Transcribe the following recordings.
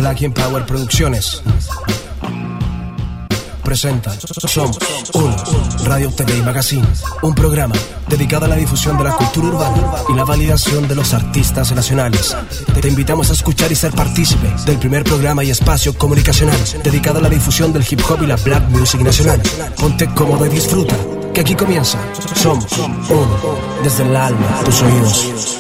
Black Power Producciones presenta Somos Uno, Radio, TV y Magazine, un programa dedicado a la difusión de la cultura urbana y la validación de los artistas nacionales. Te invitamos a escuchar y ser partícipe del primer programa y espacio comunicacional dedicado a la difusión del hip hop y la black music nacional. Ponte cómodo y disfruta, que aquí comienza Somos Uno, desde el alma a tus oídos.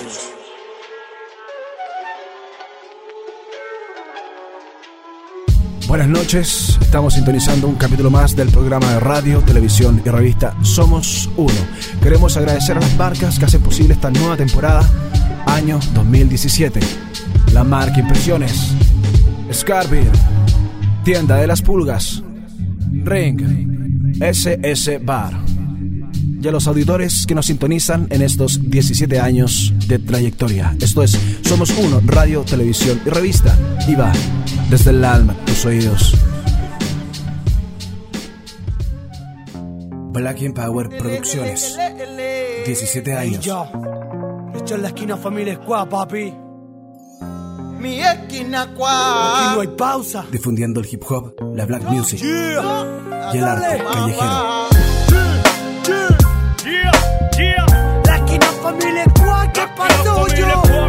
Buenas noches, estamos sintonizando un capítulo más del programa de radio, televisión y revista Somos Uno. Queremos agradecer a las marcas que hacen posible esta nueva temporada, año 2017. La marca Impresiones, Scarbeer, Tienda de las Pulgas, Ring, SS Bar. Y a los auditores que nos sintonizan en estos 17 años de trayectoria. Esto es Somos Uno, radio, televisión y revista. Y va desde el alma a tus oídos. Black Power Producciones, 17 años. Esto es la esquina Familia Squad, papi. Mi esquina Squad. Aquí no hay pausa. Difundiendo el hip hop, la black music y el arte callejero. La esquina Familia Squad, ¿qué pasó yo?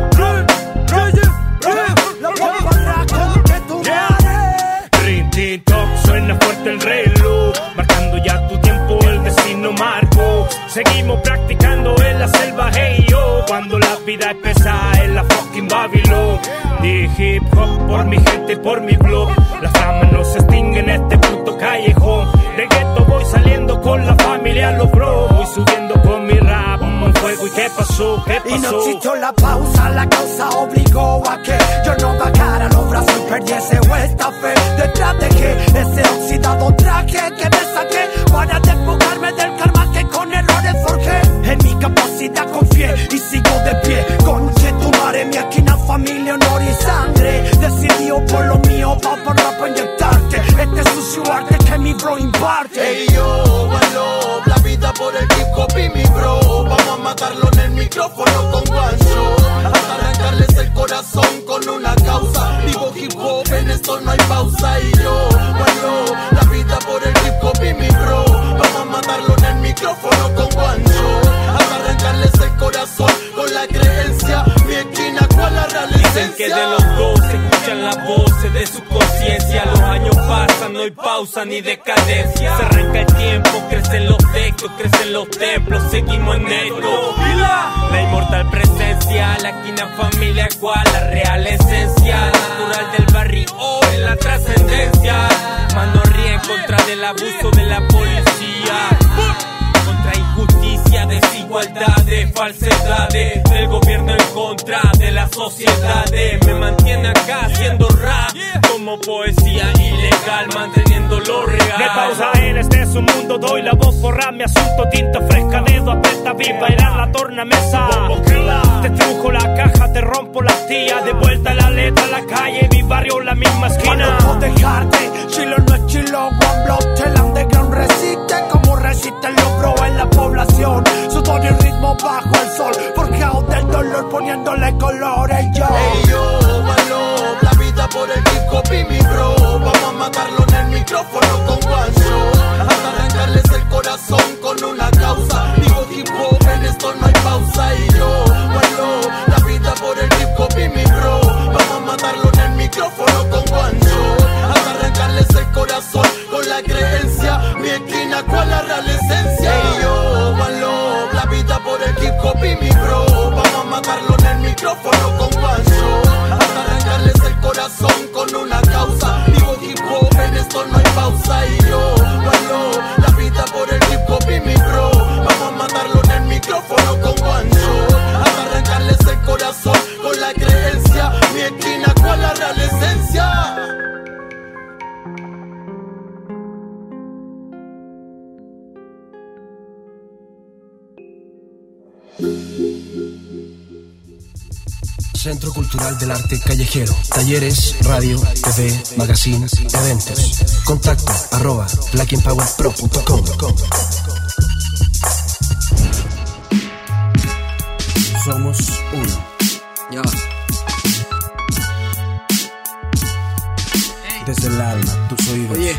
La bomba con que tu madre. Rin, tin, toc, suena fuerte el reloj, marcando ya tu tiempo, el destino marcó. Seguimos practicando en la selva, hey yo, cuando la vida es pesada en la fucking Babilón. De hip hop por mi gente y por mi blog, la fama no se extingue en este puto callejón. De gueto voy saliendo con la familia, los bros, voy subiendo con mi rap, un fuego. ¿Y qué pasó? ¿Qué pasó? Y no existió la pausa, la causa obligó a que yo no bajara los brazos y perdiese vuestra fe. Detrás de que ese oxidado traje que me saqué para despojarme del karma que con errores forjé. En mi capacidad confié y sigo de pie. Conchetumare, mi esquina, familia, honor y sangre. Decidió por lo mío, va por rap a inyectarte este sucio arte que mi bro imparte. Hey yo, malo, la vida por el hip hop y mi bro. Vamos a matarlo en el micrófono con guancho, hasta arrancarles el corazón con una causa. Vivo hip hop, en esto no hay pausa. Y yo, malo, la vida por el hip hop y mi bro. Vamos a matarlo en el micrófono con guancho, hasta arrancarles el corazón con la creencia. Mi esquina, ¿cuál la real esencia? Dicen que de los dos se escuchan las voces de su conciencia. Los años pasan, no hay pausa ni decadencia. Se arranca el tiempo, crecen los textos, crecen los templos, seguimos en esto. La inmortal presencia, la esquina familia, cual la real esencia, natural del barrio, en la trascendencia. Mano ríe en contra del abuso de la policía, contra injusticia, desigualdades, falsedades del gobierno en contra de las sociedades. Me mantiene acá haciendo rap como poesía ilegal, manteniéndolo real. Me pausa en este es un mundo, doy la voz por rap, mi asunto tinta fresca, dedo aprieta, viva, era la tornamesa. Te trujo la caja, te rompo las tías, de vuelta la letra, la calle, mi barrio, la misma esquina. No puedo dejarte, chilo no es chilo, one block, el underground resiste como resisten los bros en la población. Sudor y ritmo bajo el sol, forjado del dolor poniéndole colores yo. Hey yo, malo, la vida por el hip hop y mi bro. Vamos a matarlo en el micrófono con guancho, hasta arrancarles el corazón con una causa. Digo hip hop, en esto no hay pausa. Y yo, malo, la vida por el hip hop y mi bro. Vamos a matarlo en el micrófono con guancho, hasta arrancarles el corazón con la creencia. Mi esquina, ¿cuál la real esencia? Y yo, malo, la vida por el hip hop y mi bro. Vamos a matarlo en el micrófono con guancho, hasta arrancarles el corazón con una causa. Digo hip hop, en esto no hay pausa. Y yo, malo, la vida por el hip hop y mi bro. Vamos a matarlo en el micrófono con guancho, hasta arrancarles el corazón con la creencia. Mi esquina, ¿cuál la real esencia? Centro Cultural del Arte Callejero. Talleres, radio, TV, magazine, eventos. Contacto @blackandpowerpro.com. Somos uno. Ya. desde el alma, tus oídos. Oye,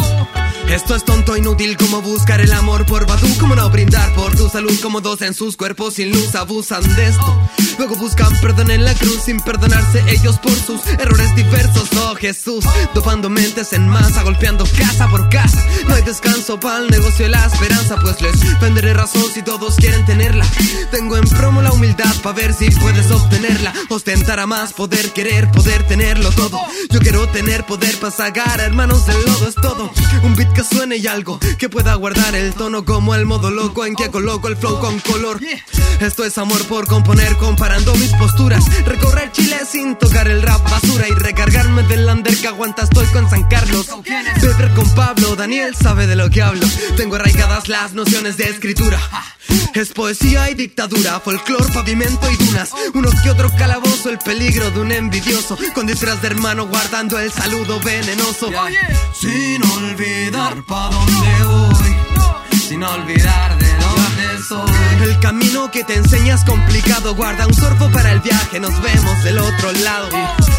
esto es tonto, inútil como buscar el amor por Badoo, como no brindar por tu salud, como dos en sus cuerpos sin luz abusan de esto. Luego buscan perdón en la cruz sin perdonarse ellos por sus errores diversos. Oh Jesús, dopando mentes en masa, golpeando casa por casa. No hay descanso para el negocio de la esperanza, pues les venderé razón si todos quieren tenerla. Tengo en promo la humildad pa' ver si puedes obtenerla. Ostentar a más, poder querer, poder tenerlo todo. Yo quiero tener poder pa' sacar a hermanos del lodo, es todo. Un beat que suene y algo que pueda guardar el tono, como el modo loco en que coloco el flow con color. Esto es amor por componer, comparando mis posturas. Recorrer Chile sin tocar el rap basura y recargarme del lander que aguanta estoy con San Carlos. Beber con Pablo, Daniel sabe de lo que hablo. Tengo arraigadas las nociones de escritura. Es poesía y dictadura, folclor, pavimento y dunas. Unos que otros calabozo, el peligro de un envidioso con disfraz de hermano guardando el saludo venenoso. Sin olvidar pa' dónde voy, sin olvidar de dónde soy. El camino que te enseña es complicado, guarda un sorbo para el viaje, nos vemos del otro lado.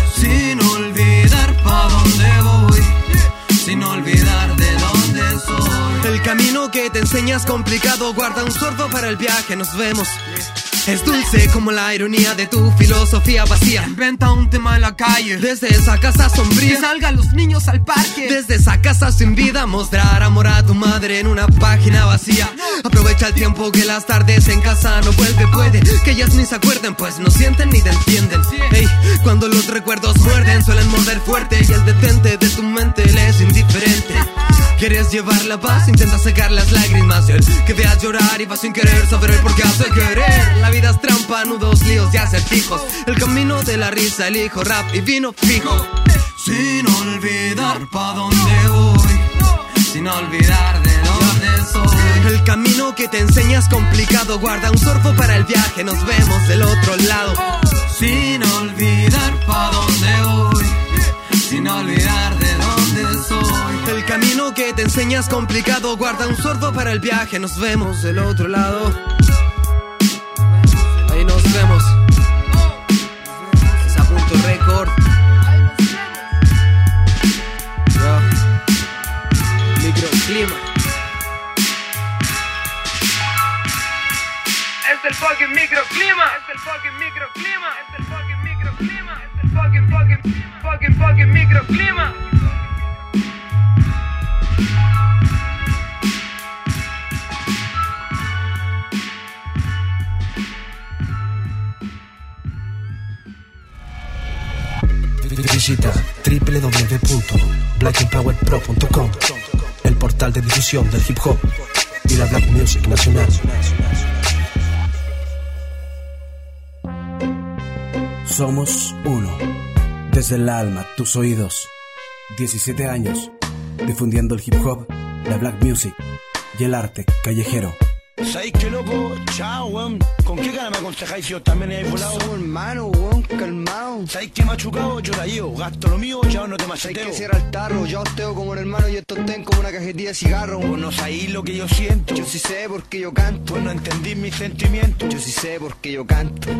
Sin olvidar pa' dónde voy, sin olvidar de dónde soy. El camino que te enseña es complicado, guarda un sorbo para el viaje, nos vemos. Es dulce como la ironía de tu filosofía vacía. Inventa un tema en la calle, desde esa casa sombría. Que salgan los niños al parque, desde esa casa sin vida. Mostrar amor a tu madre en una página vacía. Aprovecha el tiempo que las tardes en casa no vuelve. Puede que ellas ni se acuerden, pues no sienten ni te entienden. Hey, cuando los recuerdos muerden, suelen morder fuerte. Y el detente de tu mente le es indiferente. Quieres llevar la paz, intenta secar las lágrimas. El que veas llorar y vas sin querer saber el por qué hace querer. La vida es trampa, nudos, líos y acertijos. El camino de la risa, elijo rap y vino fijo. Sin olvidar pa' dónde voy, sin olvidar de dónde soy. El camino que te enseña es complicado, guarda un sorbo para el viaje, nos vemos del otro lado. Sin olvidar pa' dónde voy, sin olvidar de dónde soy. El camino que te enseña es complicado, guarda un sorbo para el viaje, nos vemos del otro lado. Ahí nos vemos. Es a punto récord. Microclima. Es el fucking microclima. Es el fucking microclima. Es el fucking microclima. Es el fucking microclima. Visita www.blackandpowerpro.com, el portal de difusión del hip hop y la black music nacional. Somos uno, desde el alma, tus oídos. 17 años, difundiendo el hip hop, la black music y el arte callejero. ¿Sabéis qué loco? Chao, weón. ¿Con qué cara me aconsejáis si yo también he volado? Somos hermano, weón, calmado. ¿Sabéis qué machucado? Yo la llevo, gasto lo mío, ya no te macheteo. Hay que cierra el tarro, yo osteo como un hermano y estos ten como una cajetilla de cigarro. Vos no sabéis lo que yo siento. Yo sí sé porque yo canto. Vos no entendís mis sentimientos. Yo sí sé porque yo canto.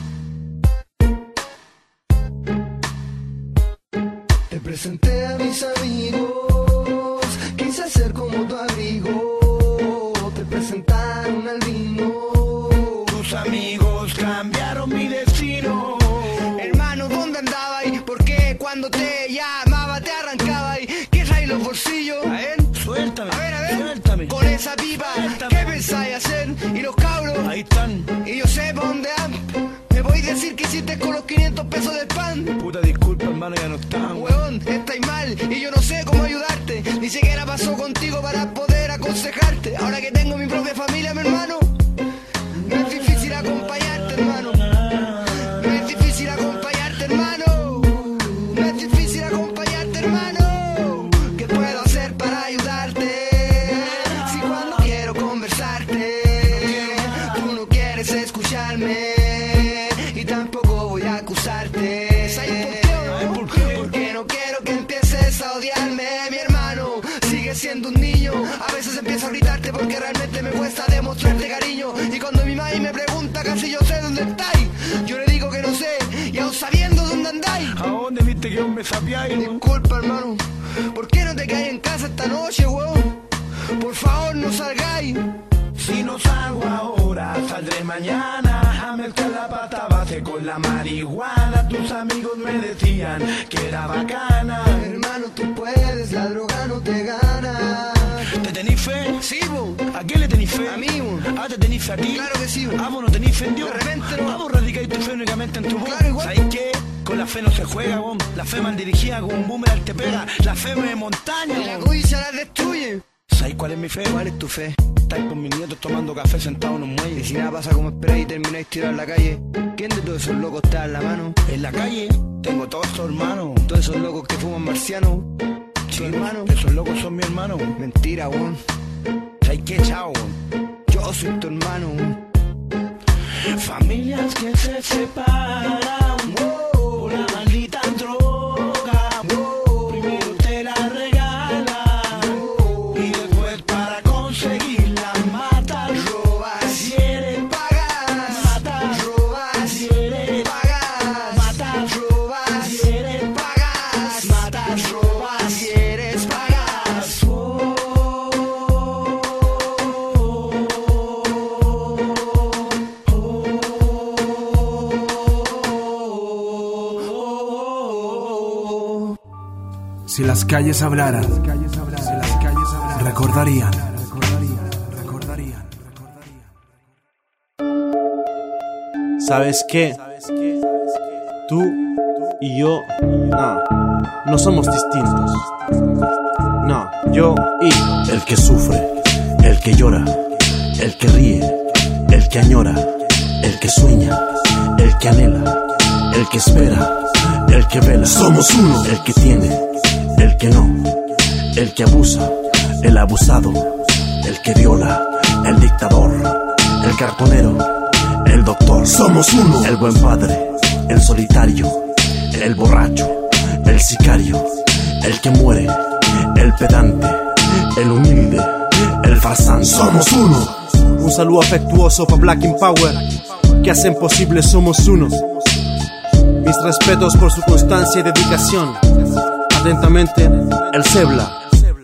Te presenté a mis amigos, quise ser como tu abrigo. Te presentaron al vino. Tus amigos cambiaron mi destino. Hermano, ¿dónde andaba ahí? ¿Por qué cuando te llamaba te arrancaba ahí? ¿Qué trae los bolsillos? A ver, suéltame. A ver, suéltame. Con esa pipa, Suéltame. ¿qué pensáis hacer? Y los cabros, Ahí están. y yo sé pa' dónde van. ¿Me podéis decir qué hiciste con los 500 pesos del pan? Puta disculpa, hermano, ya no están. Huevón, estáis mal y yo no sé cómo ayudarte. Ni siquiera pasó contigo para poder aconsejarte. Ahora que tengo mi propia familia, mi hermano, no es difícil acompañarte, hermano. No es difícil acompañarte, hermano. No es difícil acompañarte, hermano. ¿Qué puedo hacer para ayudarte? Si cuando quiero conversarte, tú no quieres escucharme y tampoco voy a acusarte. ¿Sabes por qué? Porque no quiero que empieces a odiarme, mi hermano. Sigue siendo un niño, a veces empiezo a gritarte porque realmente me cuesta demostrarte cariño. Y cuando mi mãe me pregunta casi yo sé dónde estáis, yo le digo que no sé, y aún sabiendo dónde andáis, ¿A dónde viste que me sapiáis? Disculpa, hermano. ¿Por qué no te caes en casa esta noche, weón? Por favor, no salgáis. Si no salgo ahora, saldré mañana a mezclar la pasta base con la marihuana. Tus amigos me decían que era bacana. Hermano, tú puedes, la droga no te gana. ¿Te tenís fe? Sí, bo. ¿A quién le tenís fe? A mí, bo. ¿Ah, te tenís fe a ti? Claro que sí, bo. ¿Ah, vos no tenís fe en Dios? De repente no. ¿Ah, vos radicáis tu fe únicamente en tu voz? Claro, igual. ¿Sabéis qué? Con la fe no se juega, bon. La fe mal dirigida con un boomerang te pega. La fe me montaña, Y la bon. codicia la destruye. ¿Sabéis cuál es mi fe? ¿Cuál es tu fe? Estar con mis nietos tomando café sentado en un Y muelle. si nada pasa como esperáis y termináis tirado en la calle, ¿quién de todos esos locos está en la mano? En la calle tengo todos estos hermanos. Todos esos locos que fuman marciano. Sí, ¿Tu hermano? Esos locos son mi hermano. Mentira, weón. ¿Sabéis qué, chao? Yo soy tu hermano, weón. Familias que se separan por la maldita droga. Primero te la regalan y después para conseguirla matas. Robas, Quieres pagas, matas. robas, Quieres pagas, matas. robas, Quieres pagas, matas. robas, quieres, pagas. Si las calles hablaran, recordarían. ¿Sabes qué? Tú y yo, no somos distintos. No, yo y el que sufre, el que llora, el que ríe, el que añora, el que sueña, el que anhela, el que espera, el que vela. Somos uno, el que tiene, el que no, el que abusa, el abusado, el que viola, el dictador, el cartonero, el doctor. Somos uno, el buen padre, el solitario, el borracho, el sicario, el que muere, el pedante, el humilde, el farsante. Somos uno. Un saludo afectuoso para Black Power, que hacen posible Somos Uno. Mis respetos por su constancia y dedicación. Atentamente, el Cebla.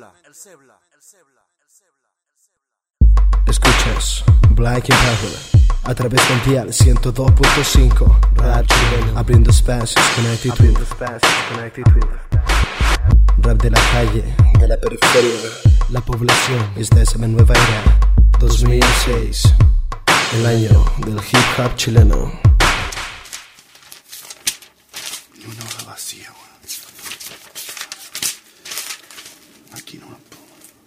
Escuchas Black Power a través del dial 102.5 Rap chileno, abriendo espacios con actitud. Rap de la calle, de la periferia. La población es de esa nueva era. 2006, el año del hip hop chileno. Una hoja vacía, weón. Aquí no la pongo.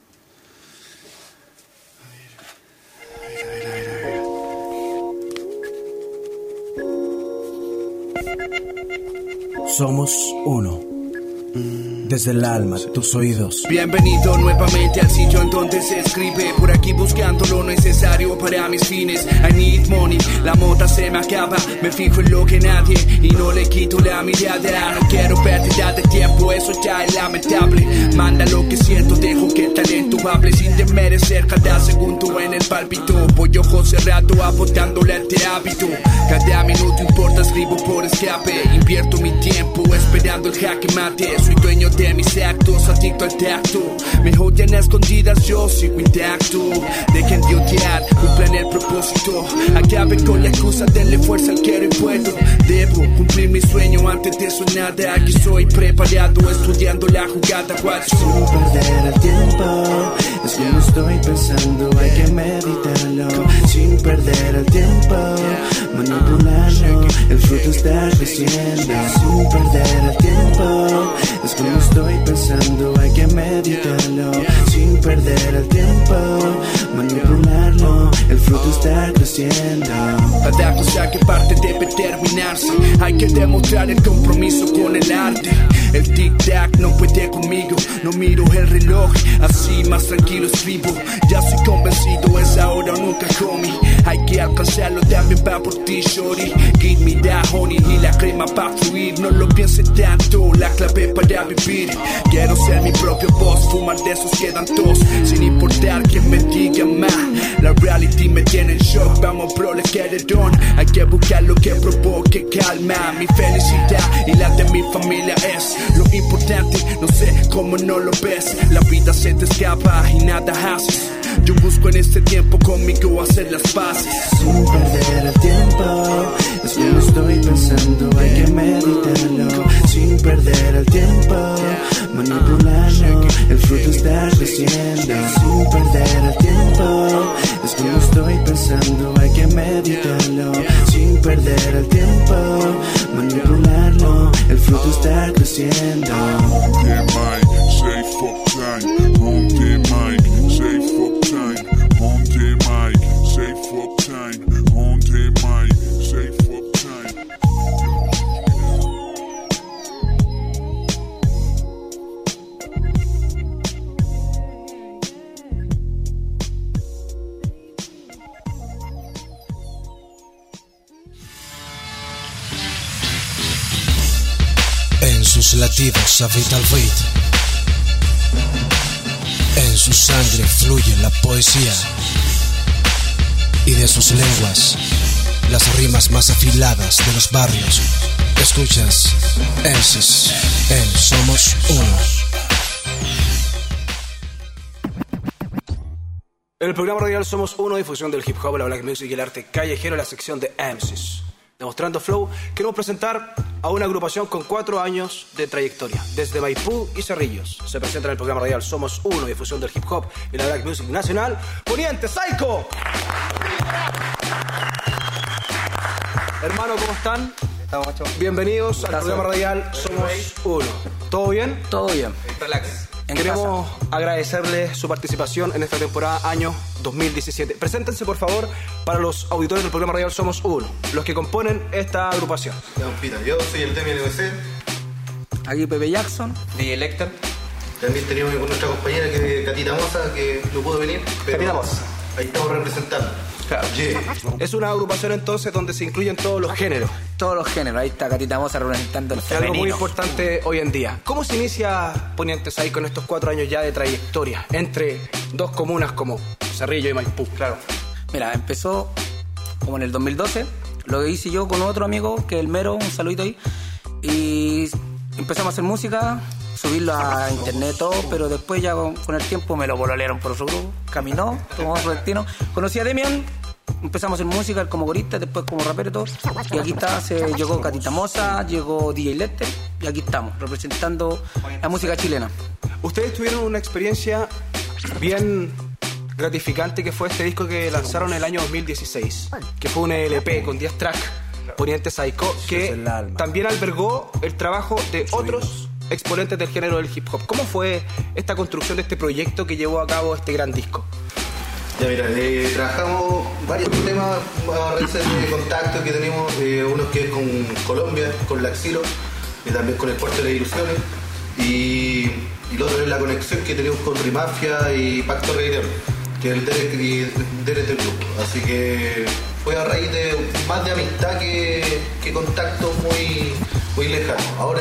A ver. Somos uno. Desde el alma, tus oídos. Bienvenido nuevamente al sitio en donde se escribe. Por aquí buscando lo necesario para mis fines. I need money, la mota se me acaba. Me fijo en lo que nadie y no le quito la mirada. No quiero pérdida de tiempo, eso ya es lamentable. Manda lo que siento, dejo que el talento hable sin desmerecer cada segundo en el pálpito. Voy ojo cerrado apuntándole a este hábito. Cada minuto importa, escribo por escape. Invierto mi tiempo esperando el jaque mate. Soy dueño de mis actos, adicto al tacto. Me odian a escondidas, yo sigo intacto. Dejen de odiar, cumplan el propósito. Acaben con la excusa, denle fuerza al quiero y puedo. Debo cumplir mi sueño, antes de eso nada. Aquí soy preparado, estudiando la jugada. Sin perder el tiempo, es como estoy pensando, hay que meditarlo. Sin perder el tiempo, manipularlo, el fruto está creciendo. Sin perder el tiempo, es como estoy pensando, hay que meditarlo. Sin perder el tiempo, manipularlo, el fruto está creciendo. Cada cosa que parte debe terminarse. Hay que demostrar el compromiso con el arte. El tic-tac no puede conmigo. No miro el reloj, así más tranquilo escribo. Ya soy convencido, es ahora o nunca, homie. Hay que alcanzarlo, también va por ti, shorty. Give me that honey y la crema pa' fluir. No lo pienses tanto, la clave para vivir. Quiero ser mi propio boss, fumar de esos quedan dos. Sin importar quién me diga más. La reality me tiene en shock, vamos bro, let's get it on. Hay que buscar lo que provoque calma. Mi felicidad felicidad y la de mi familia es lo importante, no sé cómo no lo ves. La vida se te escapa y nada haces. Yo busco en este tiempo conmigo hacer las paces. Sin perder el tiempo, es como estoy pensando, hay que meditarlo. Sin perder el tiempo, manipularlo, el fruto está creciendo. Sin perder el tiempo, es como estoy pensando, hay que meditarlo. Sin perder el tiempo, manipularlo, el fruto está creciendo. En sus latidos habita el beat, en su sangre fluye la poesía, y de sus lenguas las rimas más afiladas de los barrios. Escuchas MCs en Somos Uno. En el programa radial Somos Uno, difusión del hip hop, la black music y el arte callejero, la sección de MCs. Demostrando flow, queremos presentar a una agrupación con 4 años de trayectoria, desde Maipú y Cerrillos. Se presenta en el programa radial Somos Uno, difusión del hip hop y la black music nacional, Poniente Psycho. Hermano, ¿cómo están? Estamos, macho. Bienvenidos al programa radial Somos Uno. ¿Todo bien? Todo bien. Relax. Queremos agradecerles su participación en esta temporada año 2017. Preséntense, por favor, para los auditores del programa radial Somos Uno, los que componen esta agrupación. Yo soy el Demi LBC. Aquí Pepe Jackson. DJ Lecter. También tenemos con nuestra compañera que es Catita Moza, que no pudo venir. Catita Moza. Ahí estamos representando. Claro. Yeah. Es una agrupación entonces donde se incluyen todos los géneros. Todos los géneros, ahí está Catita Moza representando el femenino. Algo muy importante hoy en día. ¿Cómo se inicia Poniente Psycho con estos 4 años ya de trayectoria entre dos comunas como Cerrillo y Maipú? Claro. Mira, empezó como en el 2012. Lo hice yo con otro amigo, que es el Mero, un saludito ahí. Y empezamos a hacer música, subirlo a internet, todo, pero después ya con el tiempo me lo pololearon por otro grupo, caminó, tomamos un destino. Conocí a Demian, empezamos a hacer música como corista, después como rapero y todo. Y aquí está, llegó Catita Moza, llegó DJ Lester, y aquí estamos, representando la música chilena. Ustedes tuvieron una experiencia bien gratificante, que fue este disco que lanzaron el año 2016, que fue un LP con 10 tracks, Poniente Psycho, que también albergó el trabajo de otros exponentes del género del hip hop. ¿Cómo fue esta construcción de este proyecto que llevó a cabo este gran disco? Ya mira, trabajamos varios temas a raíz de contacto que tenemos, uno que es con Colombia, con Laxilo, y también con el Puerto de las Ilusiones, y el otro es la conexión que tenemos con Rimafia y Pacto Reguero, que es el Derek del grupo. Así que fue a raíz de más de amistad que contacto muy lejano. Ahora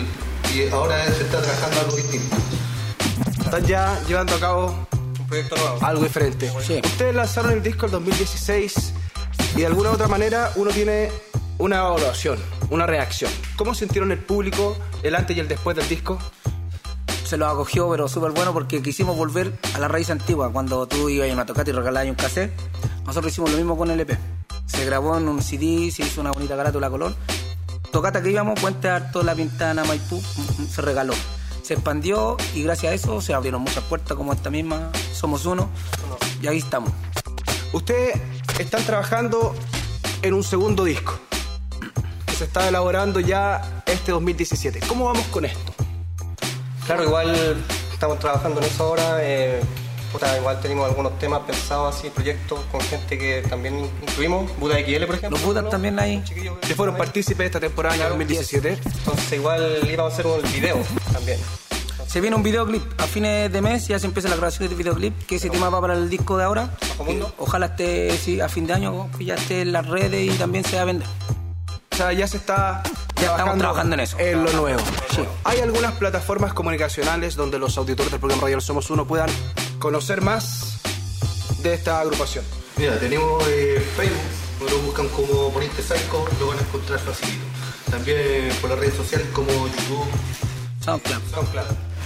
se está trabajando algo distinto. Están ya llevando a cabo un proyecto nuevo, algo diferente. Sí. Ustedes lanzaron el disco en 2016 y de alguna u otra manera uno tiene una evaluación, una reacción. ¿Cómo sintieron el público el antes y el después del disco? Se lo acogió, pero súper bueno, porque quisimos volver a la raíz antigua. Cuando tú ibas a una tocata y regalabas un cassette, nosotros hicimos lo mismo con el EP. Se grabó en un CD, se hizo una bonita carátula color. Tocata que íbamos, Puente Alto, La Pintana, Maipú, se regaló. Se expandió y gracias a eso se abrieron muchas puertas como esta misma, Somos Uno, y ahí estamos. Ustedes están trabajando en un segundo disco que se está elaborando ya este 2017. ¿Cómo vamos con esto? Claro, igual estamos trabajando en eso ahora. Igual tenemos algunos temas pensados así, proyectos con gente que también incluimos, Buda XL por ejemplo. Los Budas también ahí. Que fueron partícipes de esta temporada en 2017. Entonces igual íbamos a hacer un video también. Se viene un videoclip a fines de mes, ya se empieza la grabación del videoclip, que ese tema va para el disco de ahora. Ojalá esté a fin de año, que ya esté en las redes y también se va a vender. O sea, ya estamos trabajando en eso. En lo nuevo. Sí. ¿Hay algunas plataformas comunicacionales donde los auditores del programa radial Somos Uno puedan conocer más de esta agrupación? Mira, tenemos Facebook, lo buscan como Poniente Psycho, lo van a encontrar facilito. También por las redes sociales como YouTube, SoundCloud.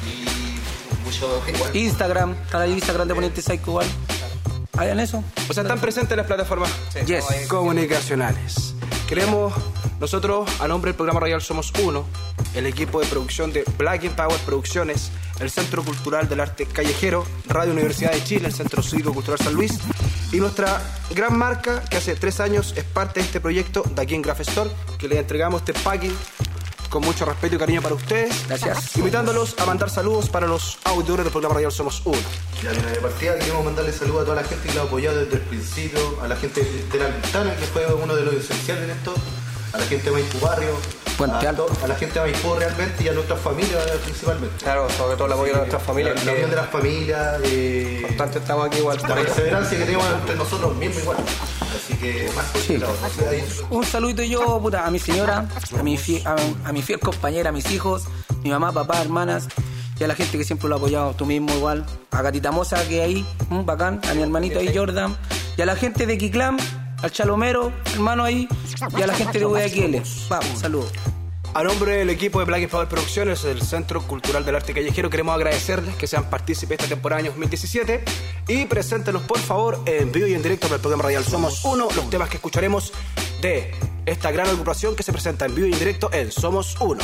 Y mucho igual. Instagram, está ahí Instagram de Poniente Psycho igual. ¿Hagan eso? O sea, están presentes en las plataformas comunicacionales. Queremos, nosotros, a nombre del programa radial Somos Uno, el equipo de producción de Black and Power Producciones, el Centro Cultural del Arte Callejero, Radio Universidad de Chile, el Centro Cívico Cultural San Luis, y nuestra gran marca, que hace 3 años es parte de este proyecto de aquí en Graph Store, que le entregamos este packing con mucho respeto y cariño para ustedes. Gracias. Invitándolos a mandar saludos para los auditores del programa radial Somos Uno. Ya, mira, de partida queremos mandarle saludos a toda la gente que lo ha apoyado desde el principio, a la gente de La Ventana, que fue uno de los esenciales en esto, a la gente de Maipú Barrio, a la gente de Maipú realmente y a nuestras familias principalmente. Claro, sobre todo el apoyo de nuestras familias. La unión de las familias. Bastante estamos aquí igual. La perseverancia que tenemos entre nosotros mismos igual. Así que más posibilidades. Un saludito yo, puta, a mi señora, a mi fiel compañera, a mis hijos, mi mamá, papá, hermanas, y a la gente que siempre lo ha apoyado, tú mismo igual, a Gatita Mosa que ahí, bacán, a mi hermanito ahí Jordan, y a la gente de Kiklam, al Chalomero, hermano ahí, y a la gente de Guayaquil. Vamos, saludos. A nombre del equipo de Black and Power Producciones, del Centro Cultural del Arte Callejero, queremos agradecerles que sean partícipes de esta temporada año 2017 y preséntenos por favor en vivo y en directo para el programa radial Somos Uno, los temas que escucharemos de esta gran agrupación que se presenta en vivo y en directo en Somos Uno.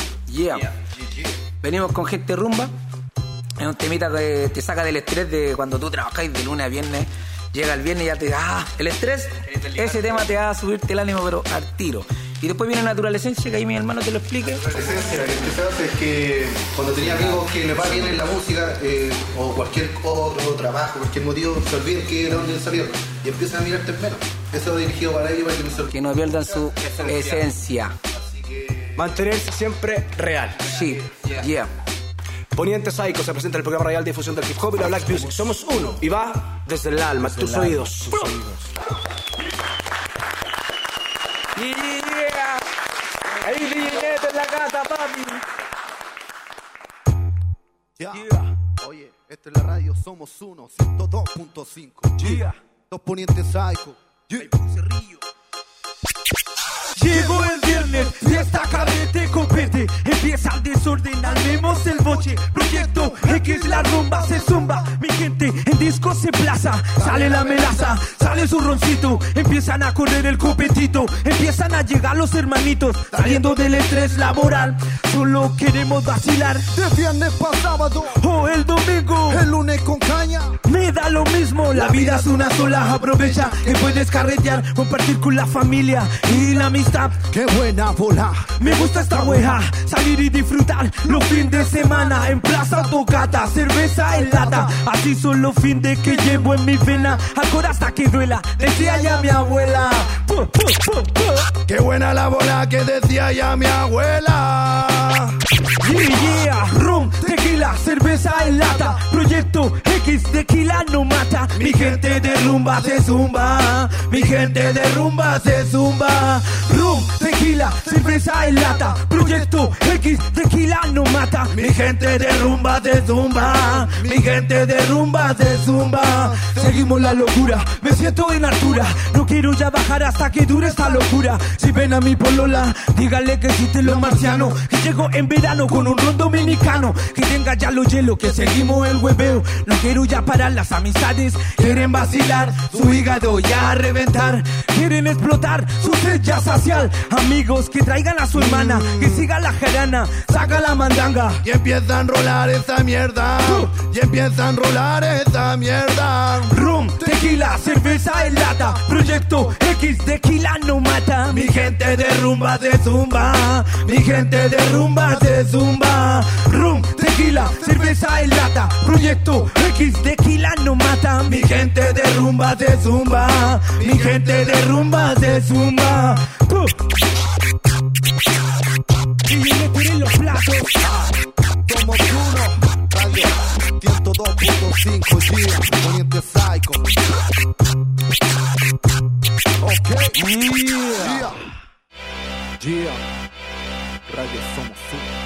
Venimos con Gente Rumba, es un temita que te saca del estrés de cuando tú trabajáis de lunes a viernes. Llega el viernes y ya te da el estrés, ese tema te va a subirte el ánimo pero al tiro. Y después viene Naturalesencia, que ahí mi hermano te lo explique. Naturalesencia, lo que se hace es que cuando tenía amigos que les va bien en la música o cualquier otro trabajo, cualquier motivo, se olviden que de dónde salieron y empiezan a mirarte en menos. Eso es dirigido para ellos, para que no pierdan su esencia. Así que mantenerse siempre real. Sí, Poniente Psycho se presenta en el programa radial de difusión del hip hop y la black music. Somos uno y va desde el alma, desde tus oídos. Ahí Dinete en la casa, papi. Oye, esta es la radio Somos Uno, 102.5. Dos Poniente Psycho. Llegó el viernes, fiesta, carrete, copete. Empieza el desorden, armemos el boche. Proyecto X, la rumba se zumba. Mi gente en disco se plaza. Sale la melaza, sale su roncito. Empiezan a correr el copetito. Empiezan a llegar los hermanitos, saliendo del estrés laboral. Solo queremos vacilar. De viernes para sábado o el domingo, el lunes con caña. Me da lo mismo, la vida es una sola. Aprovecha que puedes carretear, compartir con la familia y la amistad. Qué buena bola. Me gusta esta hueja, salir y disfrutar los fines de semana en Plaza Tocata, cerveza en lata. Así son los fines que llevo en mi vena. Ahora hasta que duela, decía ya mi abuela. Qué buena la bola que decía ya mi abuela. Rum, tequila, cerveza en lata. Proyecto X, tequila no mata. Mi gente de rumba se zumba. Mi gente de rumba se zumba. Rum, tequila, cerveza en lata. Proyecto X, tequila no mata. Mi gente de rumba se zumba. Mi gente de rumba se zumba. Seguimos la locura, me siento en altura. No quiero ya bajar hasta que dure esta locura. Si ven a mi polola, díganle que existen los marcianos. Que llego en verano con un ron dominicano. Que tenga ya los hielos, que seguimos el hueveo. No quiero ya parar las amistades. Quieren vacilar, su hígado ya a reventar. Quieren explotar, su sed ya sacial. Amigos que traigan a su hermana, que siga la jarana, saca la mandanga. Y empiezan a enrolar esa mierda. Y empiezan a enrolar esa mierda. Rum, tequila, cerveza en lata. Proyecto X, tequila no mata. Mi gente de rumba se zumba. Mi gente de rumba se zumba. Rum, tequila, cerveza en lata. Proyecto X, tequila no mata. Mi gente de rumba se zumba. Mi gente de rumba se zumba. Y meter en los platos. Somos uno, radio 102.5 G, Poniente Psycho. Ok, radio Somos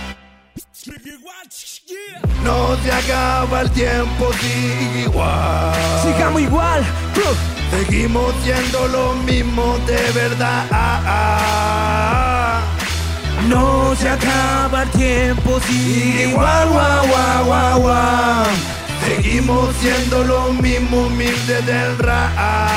Uno. No se acaba el tiempo, sigue igual. Sigamos igual. Seguimos siendo lo mismo de verdad. No se acaba el tiempo, sigue igual, guau, guau, guau, guau. Seguimos siendo los mismos humildes del rap.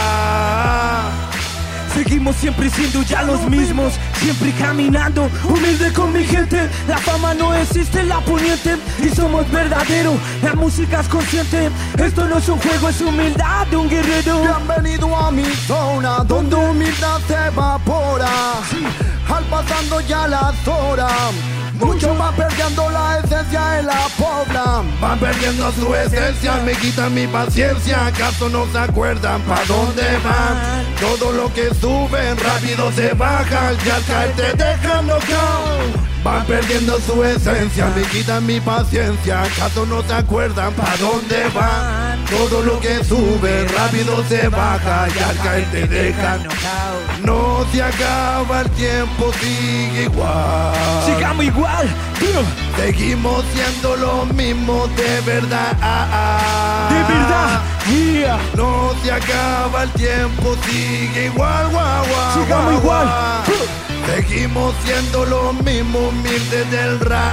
Seguimos siempre siendo ya los mismos, siempre caminando, humilde con mi gente. La fama no existe, la poniente, y somos verdaderos, la música es consciente. Esto no es un juego, es humildad de un guerrero. Bienvenido a mi zona, donde humildad se evapora. Al pasando ya las horas, muchos van perdiendo la esencia en la pobla. Van perdiendo su esencia, me quitan mi paciencia. ¿Acaso no se acuerdan pa' dónde van? Todo lo que suben rápido se baja, y al caer te dejan knockout. Van perdiendo su esencia, me quitan mi paciencia. ¿Acaso no se acuerdan pa' dónde van? Todo lo que sube rápido se baja, y al caer te dejan knockout. No se acaba el tiempo, sigue igual. Sigamos igual, seguimos siendo los mismos de verdad. De verdad, yeah. No se acaba el tiempo, sigue igual, guau, guau. Sigamos igual. Seguimos siendo los mismos humildes del rap.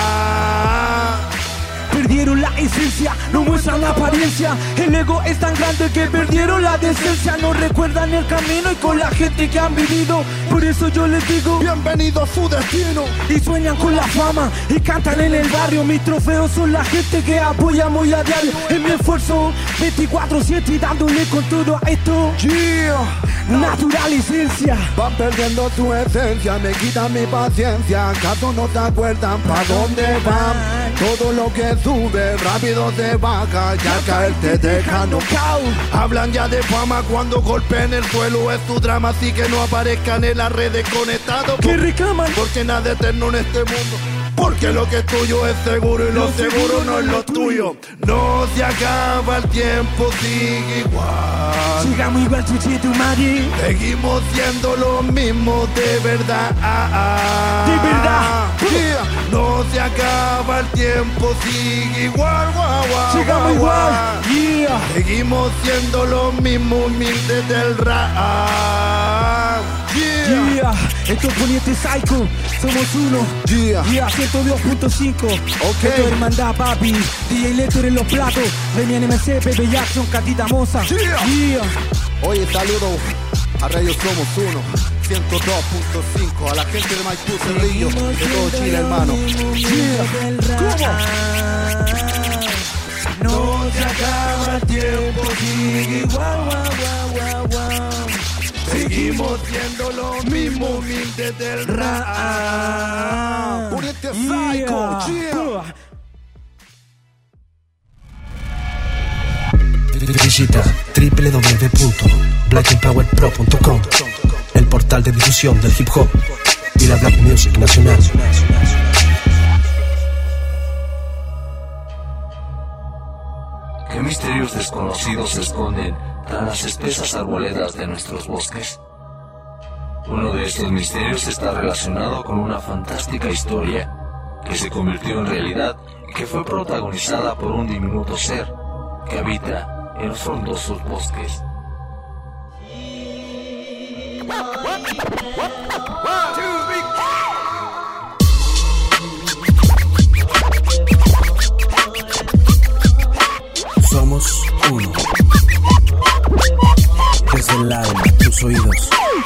Perdieron la esencia, no muestran la apariencia. El ego es tan grande que perdieron la decencia. No recuerdan el camino y con la gente que han vivido. Por eso yo les digo, bienvenido a su destino. Y sueñan con la fama y cantan en el barrio. Mis trofeos son la gente que apoya muy a diario. En mi esfuerzo 24/7 y dándole con todo a esto. Yeah. Natural esencia. Van perdiendo su esencia, me quitan mi paciencia. ¿Acaso no se acuerdan pa' dónde van? Todo lo que sube rápido se baja, y al caer te dejan knockout. Hablan ya de fama cuando golpeen el suelo, es tu drama, así que no aparezcan en las redes conectados. ¿Qué reclaman? Porque nada es eterno en este mundo. Porque lo que es tuyo es seguro y lo seguro no es lo tuyo. No se acaba el tiempo, sigue igual. Sigamos igual, chuchito, Mari. Seguimos siendo los mismos de verdad. De verdad. Yeah. No se acaba el tiempo, sigue igual, guau, guau. Sigamos igual, yeah. Seguimos siendo los mismos humildes del rap. Yeah. Yeah. Esto es Poniente Psycho, somos uno. Yeah. Yeah, 102.5. Okay. Esto es Hermandad, papi. DJ Letter en los platos. Remy NMC, Pepe Jackson, Catita Moza. Yeah. Yeah. Oye, saludo a Radio Somos Uno, 102.5. A la gente de Maipú, Cerrillo, de todo Chile, hermano. Yeah. ¿Cómo? No se acaba el tiempo, sigue igual, guau, guau, guau, guau. Seguimos siendo los mismos humildes del rap. Poniente Psycho, yeah. Visita www.blackandpowerpro.com, el portal de difusión del hip hop y la black music nacional. ¿Qué misterios desconocidos se esconden tras las espesas arboledas de nuestros bosques? Uno de estos misterios está relacionado con una fantástica historia que se convirtió en realidad y que fue protagonizada por un diminuto ser que habita en los frondosos bosques. Somos uno. Desde el alma, tus oídos.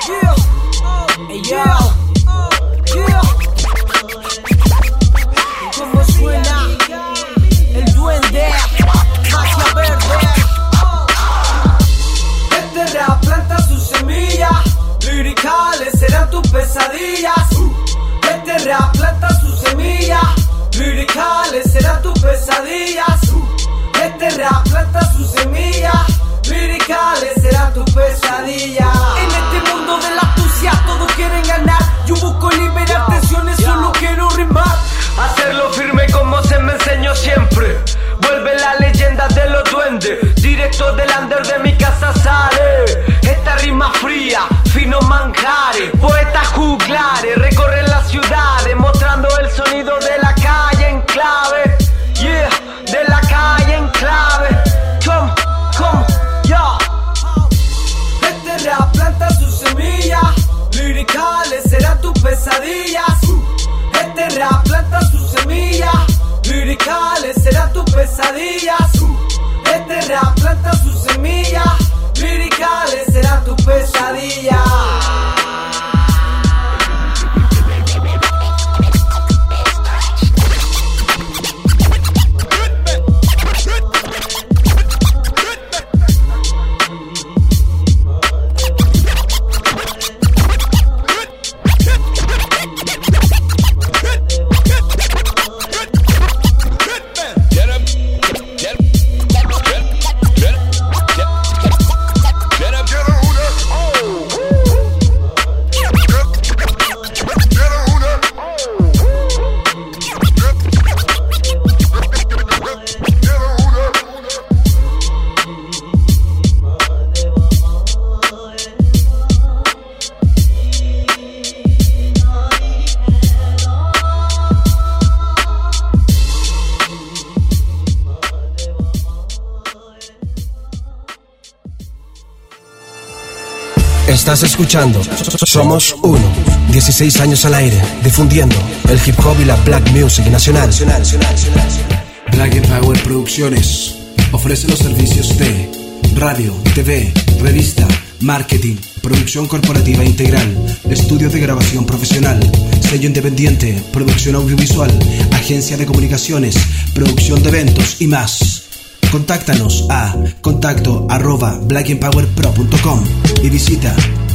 ¿Cómo suena? El duende, magia verde. Este rap planta sus semillas, liricales serán tus pesadillas. Este rap planta sus semillas, liricales serán tus pesadillas. Este rap planta sus semillas, liricales serán tus pesadillas. En este mundo de la astucia todos quieren ganar. Yo busco liberar tensiones, solo quiero rimar. Hacerlo firme como se me enseñó siempre. Vuelve la leyenda de los duendes. Directo del under de mi casa sale esta rima fría, finos manjares. Poetas juglares recorren las ciudades mostrando el sonido de la calle en clave. Yeah, de la calle en clave. Come, yeah. Este rap planta sus semillas, liricales serán tus pesadillas. liricales serán tus pesadillas. Este rap planta su semilla, liricales serán tus pesadillas. Estás escuchando Somos Uno, 16 años al aire, difundiendo el hip hop y la black music nacional. Black Power Producciones ofrece los servicios de radio, TV, revista, marketing, producción corporativa integral, estudio de grabación profesional, sello independiente, producción audiovisual, agencia de comunicaciones, producción de eventos y más. Contáctanos a contacto@blackempowerpro.com y visita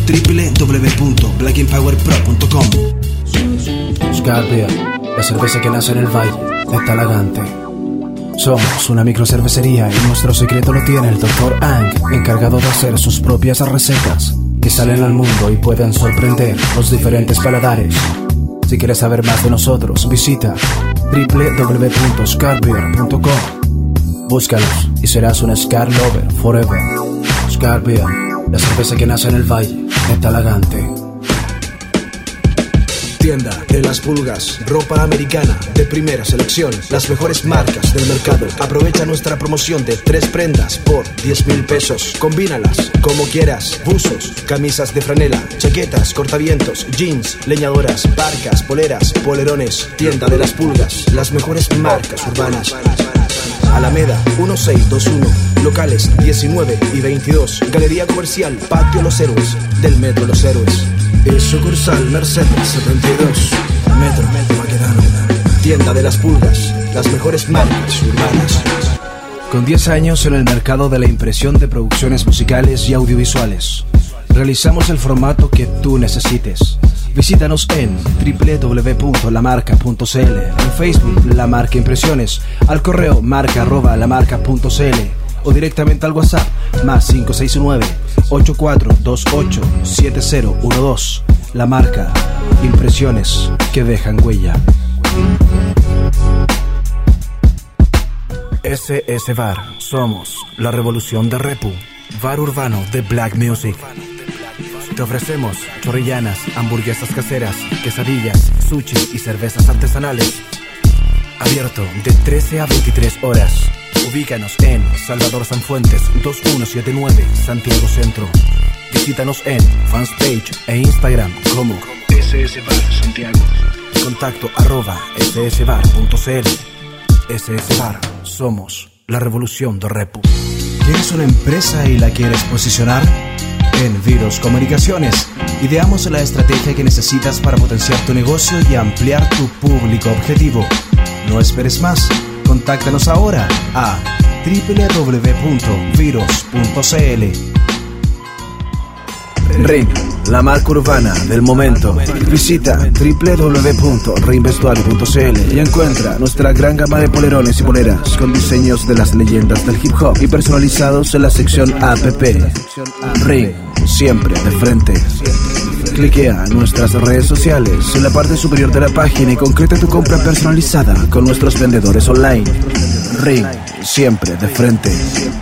www.blackempowerpro.com. Scarpia, la cerveza que nace en el valle de Talagante. Somos una microcervecería y nuestro secreto lo tiene el Dr. Ang, encargado de hacer sus propias recetas que salen al mundo y pueden sorprender los diferentes paladares. Si quieres saber más de nosotros, visita www.scarbeer.com. Búscalos y serás un Scar Lover forever. Scar Beer, la cerveza que nace en el valle de Talagante. Tienda de las Pulgas, ropa americana de primera selección, las mejores marcas del mercado. Aprovecha nuestra promoción de 3 prendas por 10,000 pesos. Combínalas como quieras: buzos, camisas de franela, chaquetas, cortavientos, jeans, leñadoras, parcas, poleras, polerones. Tienda de las Pulgas, las mejores marcas urbanas. Alameda 1621, locales 19 y 22, Galería Comercial Patio Los Héroes del Metro Los Héroes. Y sucursal Mercedes 72, Metro Baquedano. Tienda de las Pulgas, las mejores marcas urbanas. Con 10 años en el mercado de la impresión de producciones musicales y audiovisuales, realizamos el formato que tú necesites. Visítanos en www.lamarca.cl, en Facebook La Marca Impresiones, al correo marca@lamarca.cl o directamente al WhatsApp +569 8428 7012. La Marca, impresiones que dejan huella. SS Bar, somos la revolución de Repu, bar urbano de Black Music. Te ofrecemos chorrillanas, hamburguesas caseras, quesadillas, sushi y cervezas artesanales. Abierto de 13 a 23 horas. Ubícanos en Salvador Sanfuentes 2179, Santiago Centro. Visítanos en Fanspage e Instagram como SS Bar Santiago. Contacto @ssbar.cl. SS Bar, somos la revolución de Repu. ¿Tienes una empresa y la quieres posicionar? En Virus Comunicaciones ideamos la estrategia que necesitas para potenciar tu negocio y ampliar tu público objetivo. No esperes más, contáctanos ahora a www.virus.cl. Ring, la marca urbana del momento. Visita www.ringvestuario.cl y encuentra nuestra gran gama de polerones y poleras con diseños de las leyendas del hip hop y personalizados en la sección APP. Ring, siempre de frente. Cliquea en nuestras redes sociales en la parte superior de la página y concreta tu compra personalizada con nuestros vendedores online. Ring, siempre de frente.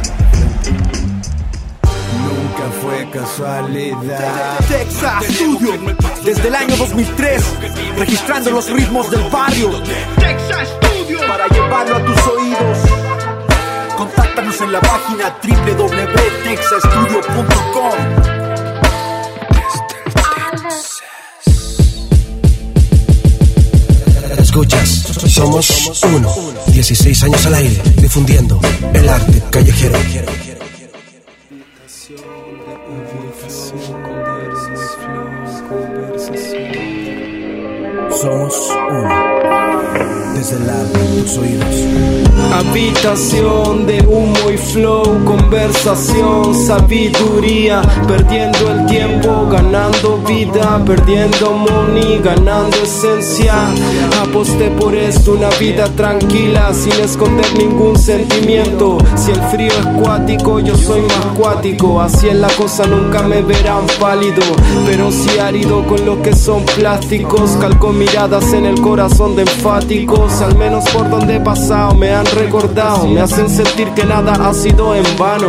Casualidad. Texas Studio, desde el año 2003, registrando los ritmos del barrio. Texas Studio, para llevarlo a tus oídos. Contáctanos en la página www.texasstudio.com. Escuchas, somos uno. 16 años al aire, difundiendo el arte callejero. Somos uno. Desde el alma de tus oídos. Habitación de humo y flow, conversación, sabiduría, perdiendo el tiempo, ganando vida, perdiendo money, ganando esencia. Aposté por esto, una vida tranquila, sin esconder ningún sentimiento. Si el frío es cuático, yo soy más cuático. Así es la cosa, nunca me verán pálido, pero sí árido con lo que son plásticos. Calco miradas en el corazón de enfáticos. Al menos por donde he pasado me han recordado, me hacen sentir que nada ha sido en vano.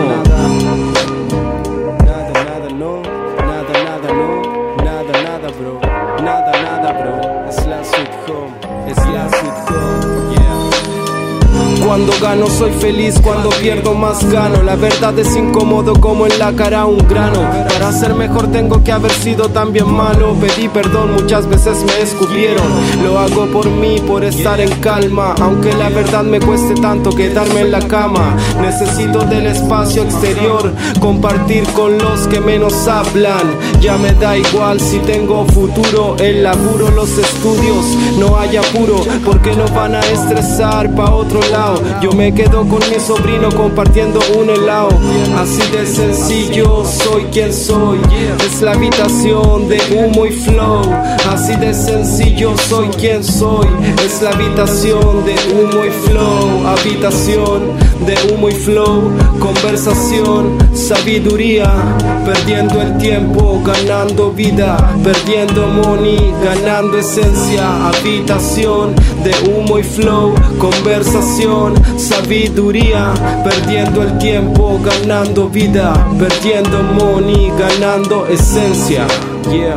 Nada, no, nada, no, nada, bro. Nada, bro. Es la sweet home, yeah. Cuando gano soy feliz, cuando pierdo más gano. La verdad es incómodo como en la cara un grano. Para ser mejor tengo que haber sido también malo. Pedí perdón, muchas veces me escupieron. Lo hago por mí, por estar en calma. Aunque la verdad me cueste tanto quedarme en la cama. Necesito del espacio exterior, compartir con los que menos hablan. Ya me da igual si tengo futuro, el laburo, los estudios. No hay apuro, porque no van a estresar pa' otro lado. Yo me quedo con mi sobrino compartiendo un helado. Así de sencillo, soy quien soy. Es la habitación de humo y flow. Así de sencillo, soy quien soy. Es la habitación de humo y flow. Habitación de humo y flow. Conversación, sabiduría. Perdiendo el tiempo, ganando vida. Perdiendo money, ganando esencia. Habitación de humo y flow. Conversación, sabiduría, perdiendo el tiempo, ganando vida, perdiendo money, ganando esencia. Yeah.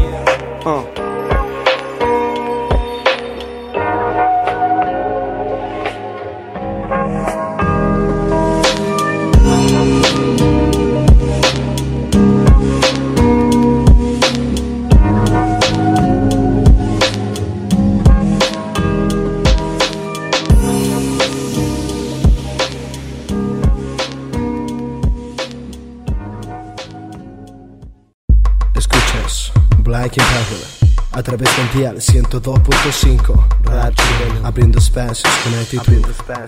A través del dial 102.5 Rap chileno, abriendo espacios con actitud.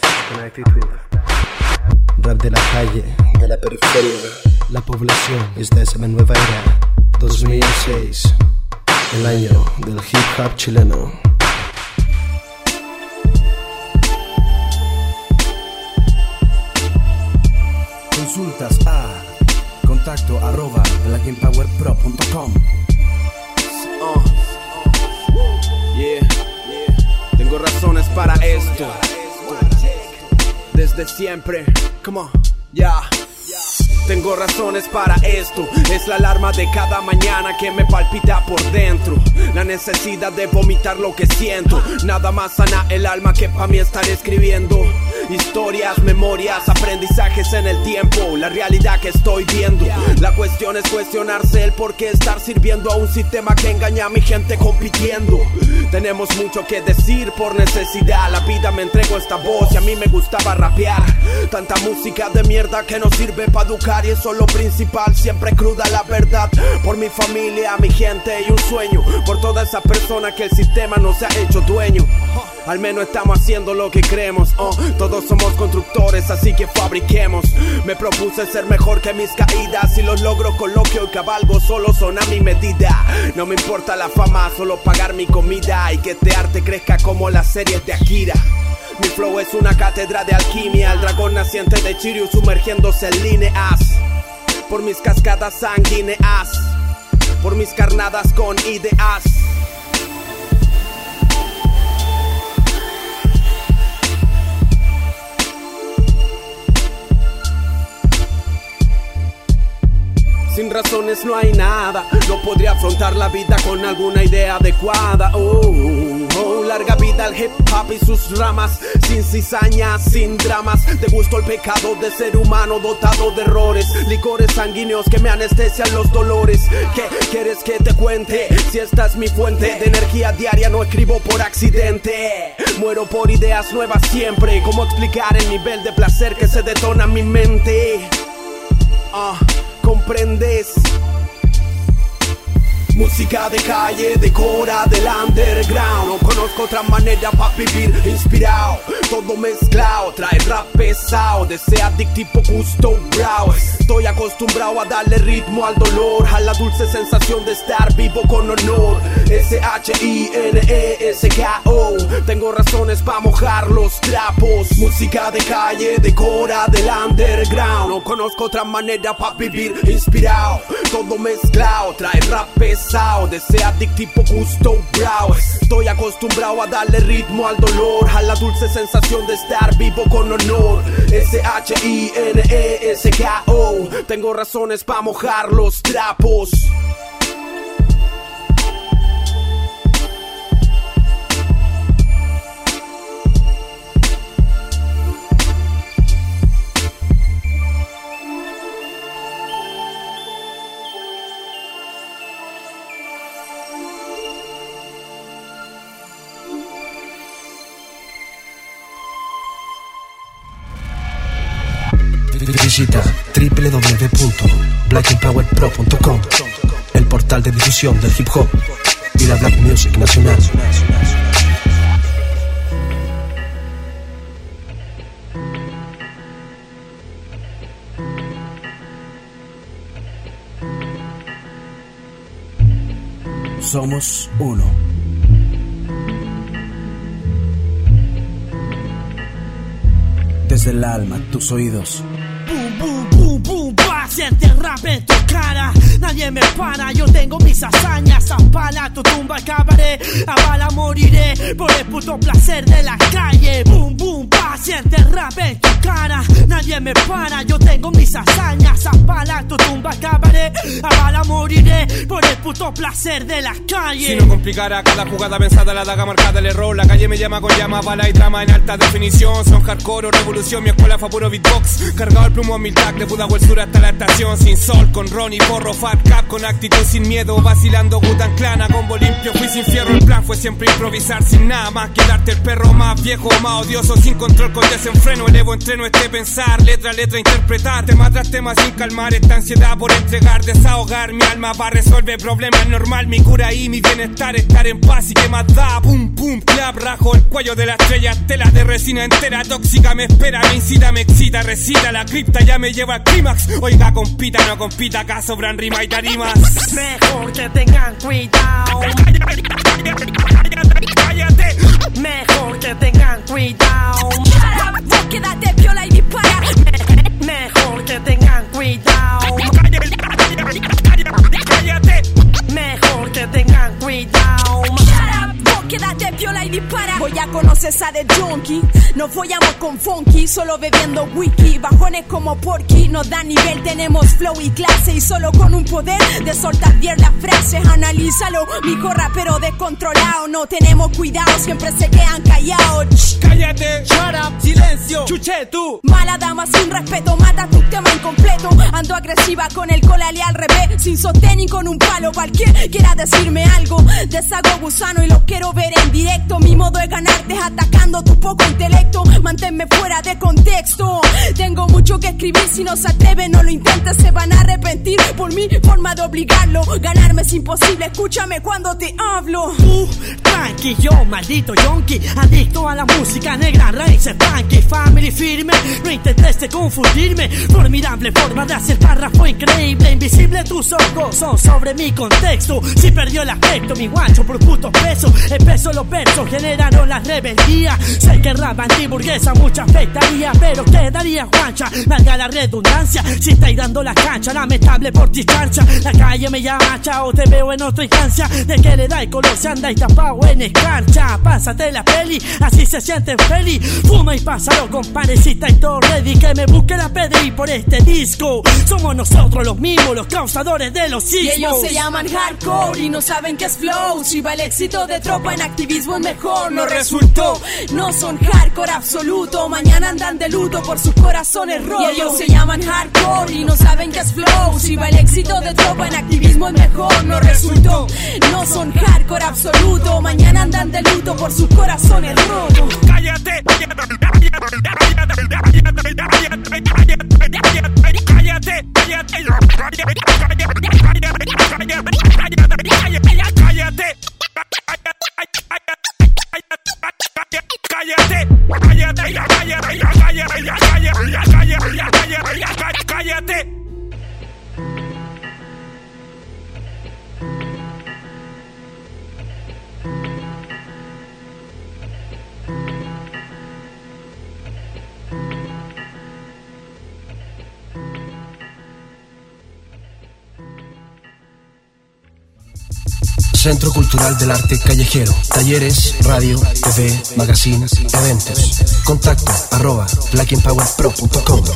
Rap de la calle, de la periferia. La población es desde la nueva era 2006, el año del hip hop chileno. Consultas a contacto@blackempowerpro.com. Yeah. Tengo razones para esto. Desde siempre. Come on. Yeah. Tengo razones para esto. Es la alarma de cada mañana que me palpita por dentro. La necesidad de vomitar lo que siento. Nada más sana el alma que pa' mí estar escribiendo. Historias, memorias, aprendizajes en el tiempo. La realidad que estoy viendo. La cuestión es cuestionarse el por qué estar sirviendo a un sistema que engaña a mi gente compitiendo. Tenemos mucho que decir por necesidad. La vida me entregó esta voz y a mí me gustaba rapear. Tanta música de mierda que no sirve pa' educar. Y eso es lo principal, siempre cruda la verdad. Por mi familia, mi gente y un sueño. Por toda esa persona que el sistema no se ha hecho dueño. Al menos estamos haciendo lo que creemos. Todos somos constructores, así que fabriquemos. Me propuse ser mejor que mis caídas. Y los logros con lo que hoy cabalgo solo son a mi medida. No me importa la fama, solo pagar mi comida. Y que este arte crezca como las series de Akira. Mi flow es una cátedra de alquimia. El dragón naciente de Chiryu sumergiéndose en líneas. Por mis cascadas sanguíneas. Por mis carnadas con ideas. Sin razones no hay nada. No podría afrontar la vida con alguna idea adecuada. Oh, larga vida al hip hop y sus ramas, sin cizañas, sin dramas. De gusto el pecado de ser humano dotado de errores, licores sanguíneos que me anestesian los dolores. ¿Qué quieres que te cuente? Si esta es mi fuente de energía diaria, no escribo por accidente. Muero por ideas nuevas siempre. ¿Cómo explicar el nivel de placer que se detona en mi mente? ¿Comprendes? Música de calle, de cora, del underground. No conozco otra manera pa' vivir inspirado. Todo mezclado, trae rap pesado, desea adictivo gusto brow. Estoy acostumbrado a darle ritmo al dolor, a la dulce sensación de estar vivo con honor. SHINESKO. Tengo razones pa' mojar los trapos. Música de calle, de cora, del underground. No conozco otra manera pa' vivir inspirado. Todo mezclado, trae rap pesado, desea adictivo gusto brow. Estoy acostumbrado a darle ritmo al dolor, a la dulce sensación de estar vivo con honor. SHINESKO. Tengo razones pa' mojar los trapos. Visita www.blackandpowerpro.com, el portal de difusión del hip hop y la black music nacional. Somos uno. Desde el alma, tus oídos. Boom, boom, boom, boom, va, siente el rap en tu cara. Nadie me para, yo tengo mis hazañas. Apala tu tumba, acabaré, a bala moriré por el puto placer de la calle. Boom, boom, va, siente el rap en tu cara. Nadie me para, yo tengo mis hazañas. Apala tu tumba, acabaré, a bala moriré por el puto placer de la calle. Si no complicara cada jugada pensada, la daga marcada, el error. La calle me llama con llama, bala y trama en alta definición. Son hardcore o revolución, mi escuela fue puro beatbox. Cargado el plumo a mil tag, de Pudahuel Sur hasta la estación. Sin sol, con Ronnie, porro, fat cap, con actitud sin miedo. Vacilando Gutan Clan, a combo limpio, fui sin fierro. El plan fue siempre improvisar sin nada más que darte el perro más viejo, más odioso, sin control, con desenfreno. Elevo, entreno este pensar, letra a letra interpretar. Tema tras tema sin calmar esta ansiedad por entregar. Desahogar mi alma para resolver problemas normal. Mi cura y mi bienestar, estar en paz y que más da. Pum, pum, clap, rajo el cuello de la estrella. Telas de resina entera, tóxica me espera. Me incita, me excita, recita la cripta, ya me lleva al clímax. Oiga, compita, no compita, acá sobran rima y tarimas. Mejor que tengan cuidado. Cállate. Mejor que tengan cuidado. Vos quédate piola y dispara. Mejor que tengan cuidado. Cállate. Mejor que tengan cuidado. Vos quédate piola y dispara. Voy a conocer a The Junkie. Nos follamos con funky, solo bebiendo whisky. Bajones como Porky, nos da nivel. Tenemos flow y clase, y solo con un poder de soltar bien las frases. Analízalo, mi rapero descontrolado. No tenemos cuidado, siempre se quedan callados. Cállate. Shut up, silencio. Chuché tú. Mala dama sin respeto, mata tu tema incompleto. Ando agresiva con el colale al revés, sin sostén y con un palo. Cualquier quiera decirme algo, deshago gusano y lo quiero ver en directo. Mi modo de ganarte es atacando tu poco intelecto. Manténme fuera de contexto. Tengo mucho que escribir, si no se atreven no lo intentes, se van a arrepentir por mi forma de obligarlo. Ganarme es imposible, escúchame cuando te hablo. Tranqui, yo maldito yonki, adicto a la música negra, raíces funky, family firme. No intentes de confundirme, formidable forma de hacer párrafo increíble. Invisible tus ojos son sobre mi contexto. Si perdió el aspecto mi guacho por puto peso, el peso los versos generaron la rebeldía. Sé que rap antiburguesa mucha afectaría, pero quedaría guancha, valga la redundancia. Si estáis dando la cancha, lamentable por distancia. La calle me llama, chao, te veo en otra instancia. De que le dais color si andáis tapado en escarcha. Pásate la peli, así se sienten feliz. Fuma y pásalo, compadre, si estáis todo ready. Que me busque la PDI por este disco. Somos nosotros los mismos, los causadores de los sismos. Y ellos se llaman hardcore y no saben qué es flow. Si va el éxito de tropa en activismo es mejor, no resultó. No son hardcore absoluto, mañana andan de luto por sus corazones rotos. Y ellos se llaman hardcore y no saben qué es flow. Si va el éxito de tropa en activismo es mejor, no resultó. No son hardcore absoluto, mañana andan de luto por sus corazones rotos. Cállate, cállate. Centro Cultural del Arte Callejero. Talleres, radio, TV, magazine, eventos. Contacto @blackandpowerpro.com.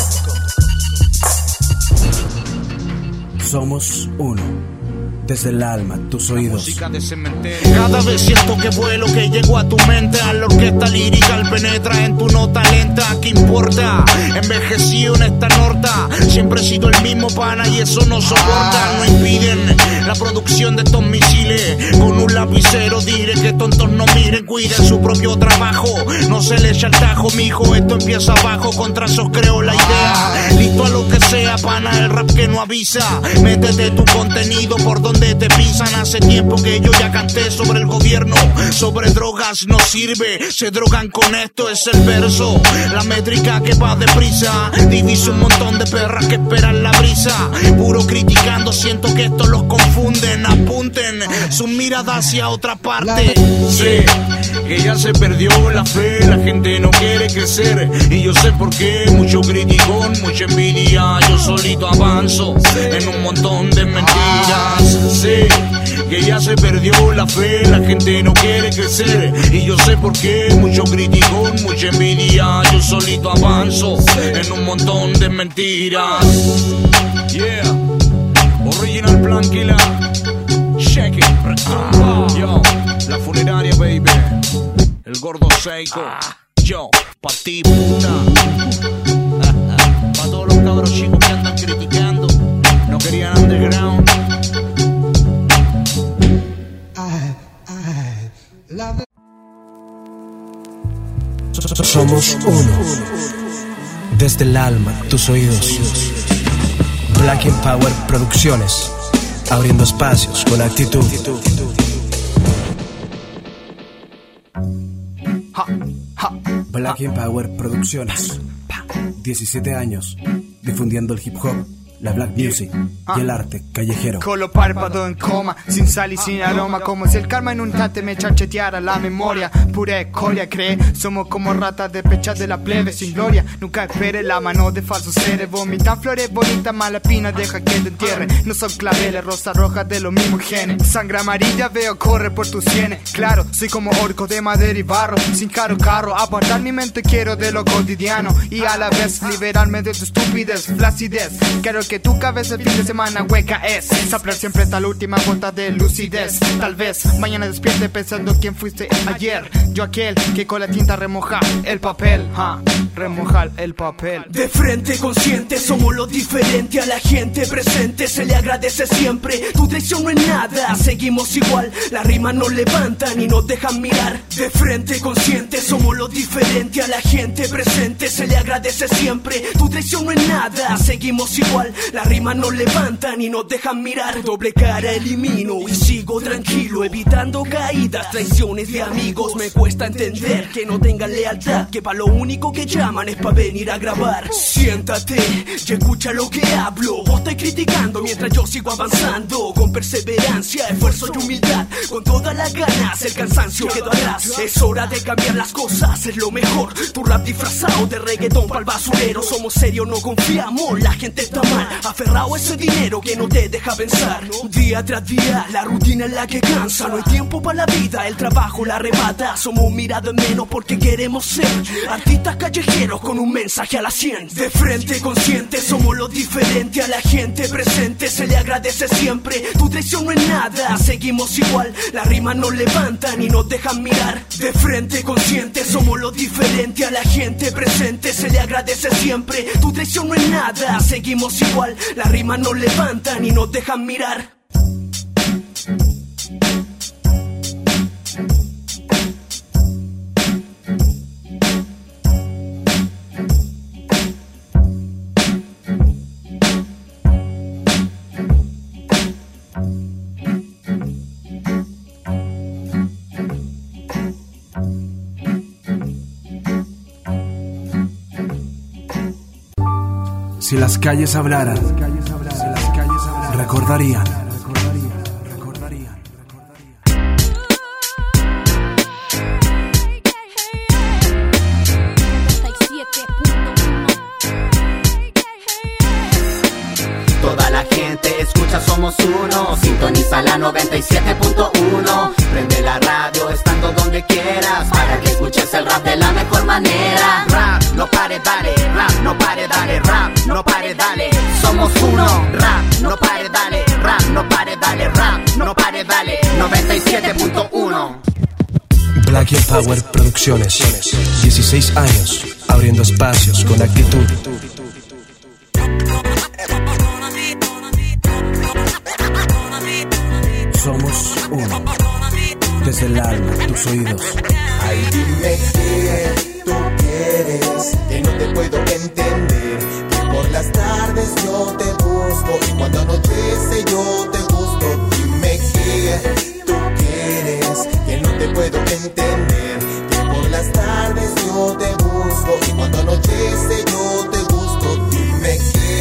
Somos uno. Desde el alma, tus oídos. Cada vez siento que vuelo, que llego a tu mente. A la orquesta lírica penetra en tu nota lenta. ¿Qué importa? Envejecido en esta norta. Siempre he sido el mismo pana y eso no soporta. No impiden la producción de estos misiles. Con un lapicero diré que tontos no miren. Cuiden su propio trabajo. No se le echa el tajo, mijo. Esto empieza abajo. Con trazos creo la idea. Listo a lo que sea, pana. El rap que no avisa. Métete tu contenido por donde te pisan. Hace tiempo que yo ya canté sobre el gobierno, sobre drogas no sirve, se drogan con esto, es el verso, la métrica que va deprisa, diviso un montón de perras que esperan la brisa, puro criticando, siento que esto los confunden, apunten su mirada hacia otra parte. Sé que ya se perdió la fe, la gente no quiere crecer, y yo sé por qué, mucho criticón, mucha envidia, yo solito avanzo en un montón de mentiras. Sé que ya se perdió la fe, la gente no quiere crecer, y yo sé por qué, mucho criticón, mucha envidia, yo solito avanzo en un montón de mentiras. Yeah, original plan killer, check it, yo, la funeraria baby, el gordo Seiko, yo, pa' ti puta, pa' todos los cabros chicos que andan criticando, no querían underground. Somos uno. Desde el alma, tus oídos. Black and Power Producciones. Abriendo espacios con actitud. Black and Power Producciones. 17 años difundiendo el hip hop, la black music y el arte callejero. Con los párpados en coma, sin sal y sin aroma, como si el karma en un instante me chacheteara la memoria. Pura escoria, cree, somos como ratas de pecha de la plebe sin gloria. Nunca espere la mano de falsos seres. Vomitan flores bonitas, mala pina, deja que te entierren. No son claveles, rosas rojas de los mismos genes. Sangre amarilla veo correr por tus sienes. Claro, soy como orco de madera y barro, sin carro, apartar mi mente quiero de lo cotidiano, y a la vez liberarme de tu estupidez, flacidez. Quiero que tu cabeza el fin de semana hueca es soplar siempre hasta la última gota de lucidez. Tal vez mañana despierte pensando quién fuiste ayer. Yo aquel que con la tinta remoja el papel, remojar el papel. De frente consciente, somos lo diferente. A la gente presente se le agradece siempre. Tu traición no es nada, seguimos igual. Las rimas nos levantan y nos dejan mirar. De frente consciente, somos lo diferente. A la gente presente se le agradece siempre. Tu traición no es nada, seguimos igual. las rimas nos levantan y nos dejan mirar. Doble cara elimino y sigo tranquilo, evitando caídas, traiciones de amigos. Me cuesta entender que no tengan lealtad, que pa' lo único que llaman es pa' venir a grabar. Siéntate y escucha lo que hablo. Vos estáis criticando mientras yo sigo avanzando, con perseverancia, esfuerzo y humildad, con todas las ganas, el cansancio quedó atrás. Es hora de cambiar las cosas, es lo mejor. Tu rap disfrazado de reggaetón pa'l basurero. Somos serios, no confiamos, la gente está mal, aferrado a ese dinero que no te deja pensar. Día tras día, la rutina es la que cansa. No hay tiempo para la vida, el trabajo la arrebata. Somos mirados en menos porque queremos ser artistas callejeros con un mensaje a la 100. De frente consciente, somos los diferentes. A la gente presente se le agradece siempre. Tu traición no es nada, seguimos igual. Las rimas nos levantan y nos dejan mirar. De frente consciente, somos los diferentes. A la gente presente se le agradece siempre. Tu traición no es nada, seguimos igual. Las rimas nos levantan y nos dejan mirar. Si las calles hablaran, recordarían. Toda la gente escucha Somos Uno, sintoniza la 97.1. Prende la radio estando donde quieras, para que escuches el rap de la mejor manera. Rap, no pare, dale, rap, no pare, dale, rap, no pare, dale. Somos uno, rap, no pare, dale, rap, no pare, dale, rap, no pare, dale. 97.1. Black and Power Producciones, 16 años, abriendo espacios con actitud. Somos uno, desde el alma, tus oídos. Ay, dime qué tú quieres, que no te puedo entender. Que por las tardes yo te busco y cuando anochece yo te busco. Dime qué tú quieres, que no te puedo entender. Que por las tardes yo te busco y cuando anochece yo te busco. Dime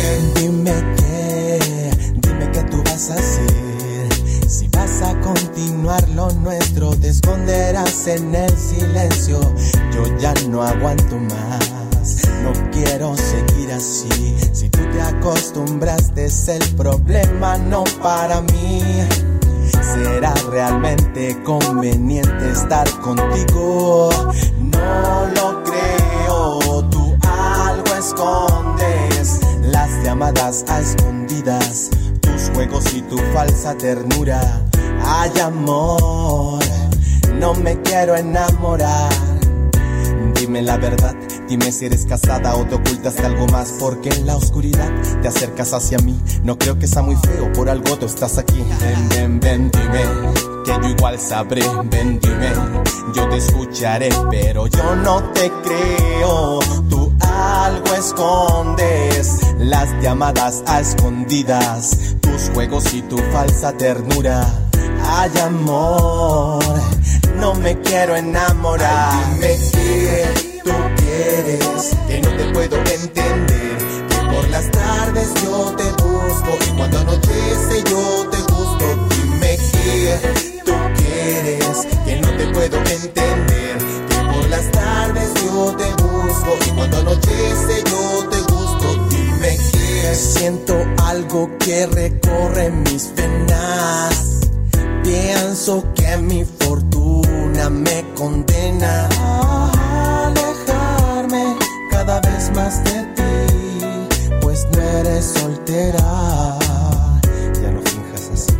qué tú vas a hacer. Si vas a continuar lo nuestro, te esconderás en el silencio. Yo ya no aguanto más, no quiero seguir así. Si tú te acostumbraste es el problema, no para mí. ¿Será realmente conveniente estar contigo? No lo creo, tú algo escondes. Las llamadas a escondidas, tus juegos y tu falsa ternura. Ay, amor, no me quiero enamorar. Dime la verdad, dime si eres casada o te ocultas de algo más. Porque en la oscuridad te acercas hacia mí. No creo que sea muy feo, por algo tú estás aquí. Ven, dime, que yo igual sabré. Ven, dime, yo te escucharé, pero yo no te creo. Tú algo escondes, las llamadas a escondidas, tus juegos y tu falsa ternura. Ay, amor, no me quiero enamorar. Ay, dime qué tú quieres, que no te puedo entender. Que por las tardes yo te busco y cuando anochece yo te busco. Dime qué tú quieres, que no te puedo entender. Que por las tardes yo te busco y cuando anochece yo te busco. Dime qué. Siento algo que recorre mis venas. Pienso que mi fortuna me condena a alejarme cada vez más de ti, pues no eres soltera. Ya no finjas así.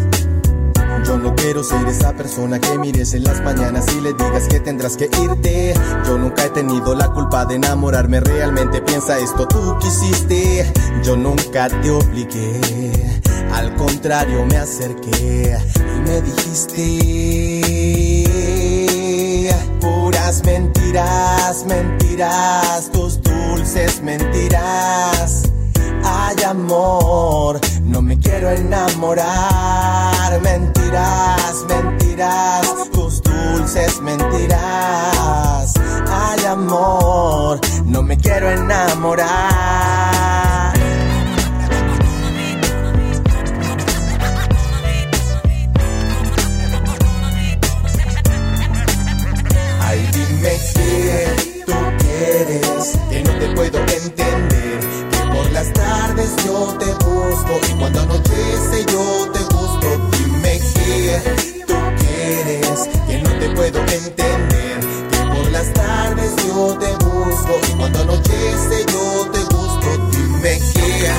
Yo no quiero ser esa persona que mires en las mañanas y le digas que tendrás que irte. Yo nunca he tenido la culpa de enamorarme realmente. Piensa esto, tú quisiste, yo nunca te obligué. Al contrario me acerqué y me dijiste puras mentiras, mentiras, tus dulces mentiras. Ay, amor, no me quiero enamorar. Mentiras, mentiras, tus dulces mentiras. Ay, amor, no me quiero enamorar. Ay, dime qué tú quieres, que no te puedo entender. Que por las tardes yo te busco y cuando anochece yo te busco. Dime qué tú quieres, que no te puedo entender. Que por las tardes yo te busco y cuando anochece yo te busco. Dime qué.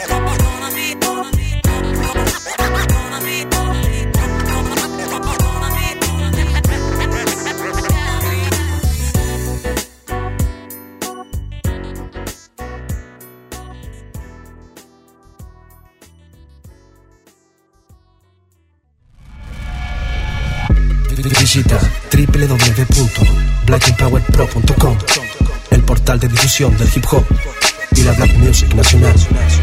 Visita www.blackandpowerpro.com, el portal de difusión del hip hop y la black music nacional.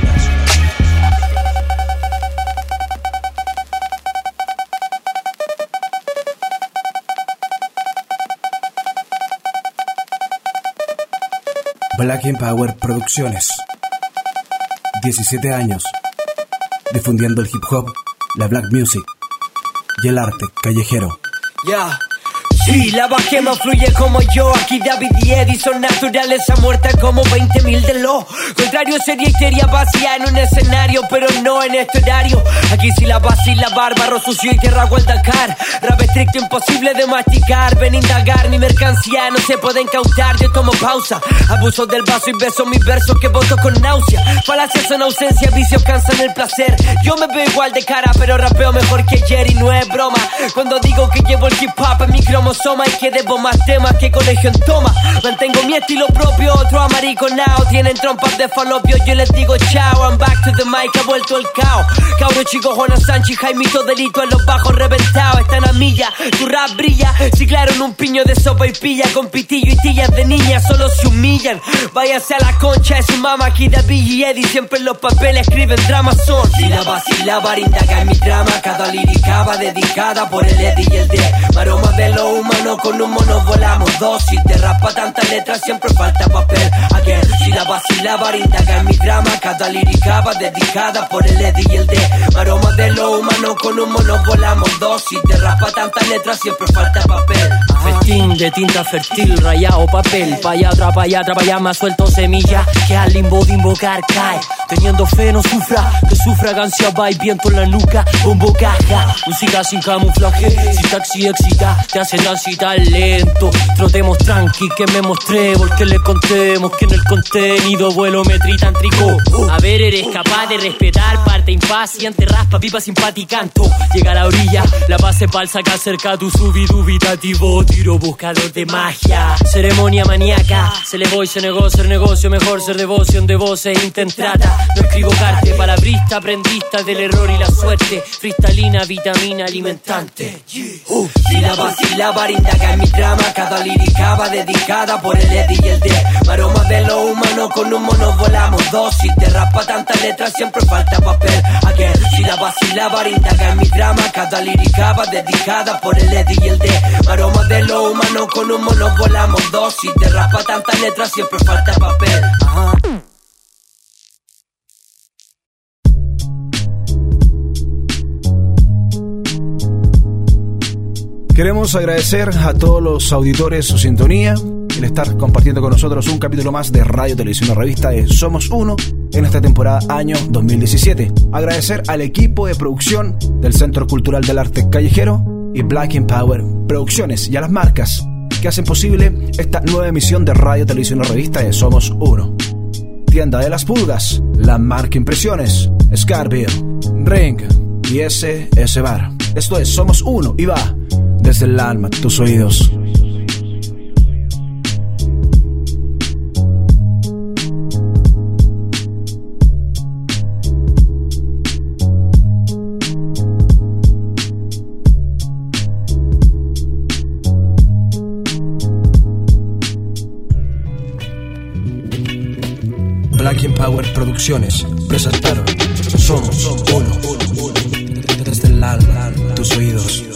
Black and Power Producciones. 17 años difundiendo el hip hop, la black music y el arte callejero. Yeah. Sí, la bajema fluye como yo. Aquí David y Edison, naturaleza muerta como 20.000 de lo contrario sería histeria vacía en un escenario, pero no en este horario. Aquí si la vacila, bárbaro, sucio y tierra al Dakar. Rap estricto, imposible de masticar. Ven indagar, mi mercancía no se puede incautar. Yo tomo pausa, abuso del vaso y beso mis versos que voto con náusea. Falacias son ausencia, vicios cansan el placer. Yo me veo igual de cara, pero rapeo mejor que ayer y no es broma. Cuando digo que llevo el hip hop en mi cromosoma y que debo más temas que colegio en toma. Mantengo mi estilo propio, otro amariconao. Tienen trompas de falopio, yo les digo chao. I'm back to the mic, ha vuelto el caos. Cabro chico, Juana Sánchez, Jaimito Delito en los bajos reventados. Están a milla, tu rap brilla. Ciclaron un piño de sopa y pilla. Con pitillo y tillas de niña, solo se humillan. Váyase a la concha de su mamá. Aquí David y Eddie siempre en los papeles escriben dramas. Son sílaba, sílaba, indaga en mi drama. Cada lírica va dedicada por el Eddie y el D. Maromas de lo humano, con humo nos volamos dos. Si te raspa tantas letras siempre falta papel. Again, sílaba, indaga en mi drama. Cada lírica va dedicada por el Eddie y el D. Maromas de lo humano, con humo nos volamos dos. Si te raspa tantas letras siempre falta papel. Festín de tinta fértil, rayado papel. Pa' allá, más suelto semilla. Que al limbo de invocar cae. Teniendo fe no sufra, que su fragancia va y viento en la nuca. Bombo caja, música sin camuflaje. Si taxi excita, te hace transitar lento. Trotemos tranqui, que me mostré, porque le contemos que en el contenido vuelo metritántrico. A ver, eres capaz de respetar, parte impaciente, raspa, pipa simpaticando. Llega a la orilla, la base falsa que acerca tu subidubitativo. Tiro buscador de magia, ceremonia maníaca. Se le voy, se negó, ser negocio, mejor ser devoción de voces, intentrata. No escribo carte, palabrista, aprendista del error y la suerte. Cristalina, vitamina alimentante. Sílaba, indaga en mi drama. Cada lírica va dedicada por el Eddie y el D. Maromas de lo humano, con humo nos volamos dos. Si te raspa tantas letras siempre falta papel. Again, sílaba, indaga en mi drama. Cada lírica va dedicada por el Eddie y el D. Maromas de lo humano, con humo nos volamos dos. Si te raspa tantas letras siempre falta papel. Ajá. Queremos agradecer a todos los auditores su sintonía, el estar compartiendo con nosotros un capítulo más de Radio Televisión Revista de Somos Uno en esta temporada año 2017. Agradecer al equipo de producción del Centro Cultural del Arte Callejero y Black and Power Producciones y a las marcas que hacen posible esta nueva emisión de Radio Televisión Revista de Somos Uno. Tienda de las Pulgas, La Marca Impresiones, Scarville, Ring y SS Bar. Esto es Somos Uno y va desde el alma a tus oídos. Black and Power Power Producciones presentaron Somos Uno. Desde el alma, tus oídos.